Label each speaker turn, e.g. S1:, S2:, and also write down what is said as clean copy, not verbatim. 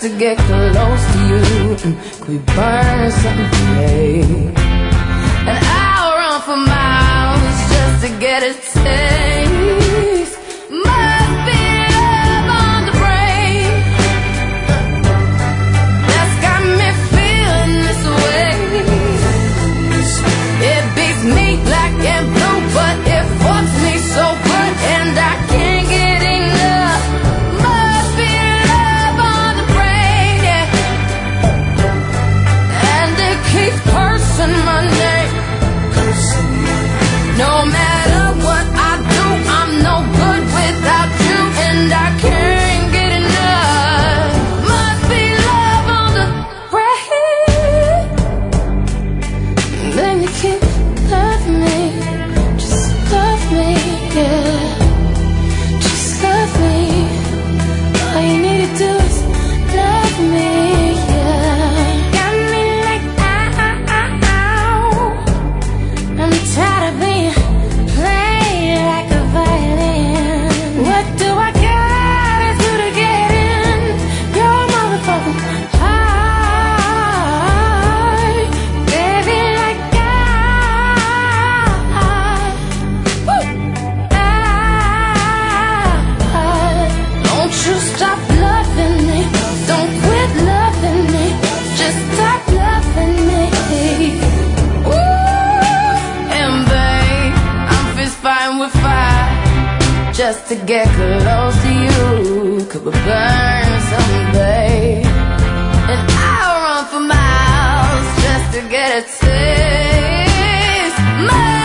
S1: just to get close to you. Could we burn something today? And I'll run for miles just to get a taste. Must be love on the brain that's got me feeling this way. It beats me black and blue, but it fucks me so good, and I can't get enough. Must be love on the brain, yeah. And it keeps cursing my name. No matter what I do, I'm no good without you, and I can't get enough. Must be love on the brain. Then you keep loving me, just love me, yeah. Just love me. All you need to do is love me, yeah. Got me like ow. I'm tired of being played like a violin. What do I gotta do to get in your motherfucking heart? Baby, like don't you stop loving me. Don't quit loving me. Just stop loving me. Ooh, and babe, I'm fist fighting with fire just to get close to you. Could we burn someday? And I'll run for miles just to get a taste.